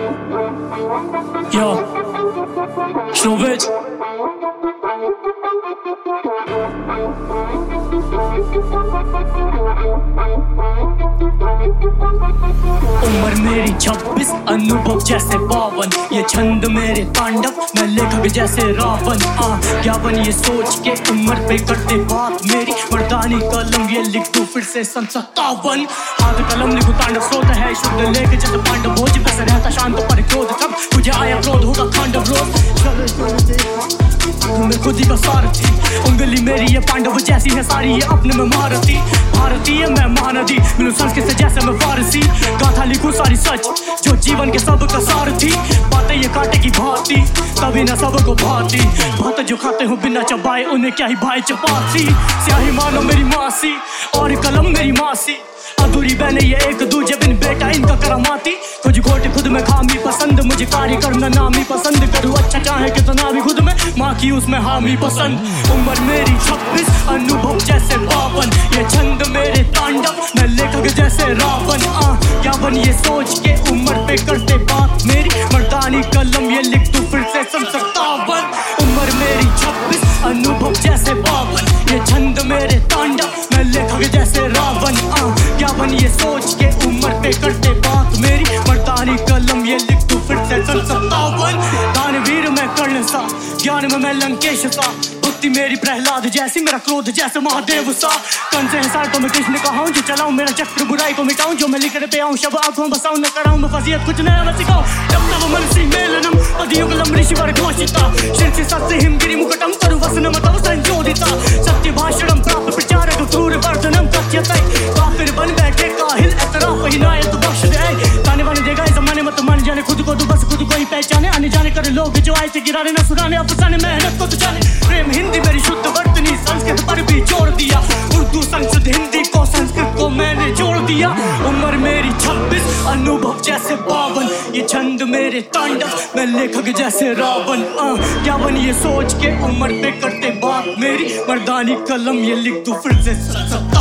Yo, Shnovich. उम्र मेरी 26, अनुभव जैसे पावन, ये छंद मेरे तांडव, मैं लेखक जैसे रावण। ज्ञापन ये सोच के उम्र पे करते बात मेरी, मर्दानी कलम ये लिख दूं फिर से सन 57। हाथ कलम लिखूं तांडव स्रोत है शुद्ध लेख जैसे पांडव, भोज पे से रहता शांत पर क्रोध, कब मुझे आया क्रोध होगा तांडव रोज। मैं खुद ही का सारथी, उंगली मेरी ये पांडव जैसी है सारी, ये अपने में महारथी। भारतीय मैं महानदी, मिलूं संस्कृत से जैसे मैं फारसी, गाथा लिखूं सारी सच जो जीवन के सब का सारथी। बातें ये कांटे की भांति, तभी न सबको भाती, भात जो खाते हो बिना चबाए उन्हें क्या ही भाई चपाती। स्याही मानो मेरी मासी और कलम मेरी मासी, अधूरी बहने ये एक दूजे बिन बेटा इनका करामाती। कुछ घोट खुद में खामी पसंद, मुझे कार्य करना नामी पसंद, करूँ अच्छा चाहे कितना भी खुद में, माँ की उसमें हामी पसंद। उम्र मेरी 26, अनुभव जैसे पावन, ये छंद मेरे तांडव, मैं लेखक जैसे रावण। ज्ञापन ये सोच के उम्र पे करते बात मेरी, मर्दानी कलम ये लिख दूं फिर से सन 57। उम्र मेरी 26, अनुभव जैसे पावन, ये छंद मेरे तांडव, मैं लेखक जैसे रावण। ज्ञापन ये सोच के उम्र पे करते बात मेरी, मर्दानी कलम ये लिख दूं फिर से सन 57। दानवीर मैं कर्ण सा, ज्ञान में मैं लंकेश सा, बुद्धि मेरी प्रहलाद जैसी, मेरा क्रोध जैसे महादेव सा। कंस है तो मैं कृष्ण का हूँ, जो चलाऊं मेरा चक्र बुराई को मिटाऊं, जो मैं लिखने पे आऊं शब आंखों बसाऊं, न कराऊं मैं फजीयत कुछ नया मैं सिखाऊं। जब तब मनसी मेलनम पदियुगलम ऋषिवर घोषिता, शिरसि सत्य हिमगिरि मुकुटम तरु वसनम तव संजोदिता। सत्य भाषणम प्राप्त प्रचारक क्रूर वर्धनम कथ्यते, काफिर बन बैठे काहिल एतराफ ही नायत बख्श दे। ताने वाने देगा इस जमाने मत मान जाने, खुद को तू बस खुद को ही पहचाने, आने जाने करे लोग जो आए थे गिराने न सुनाने, अफसाने मेहनत को तू जाने। प्रेम हिंदी मेरी शुद्ध वर्तनी, संस्कृत पर भी जोड़ दिया, उर्दू संस्कृत हिंदी को संस्कृत को मैंने जोड़ दिया। उम्र मेरी 26, अनुभव जैसे पावन, ये छंद मेरे तांडव, मैं लेखक जैसे रावण। ज्ञापन ये सोच के उम्र पे करते बात मेरी, मर्दानी कलम ये लिख दूं फिर से सन 57।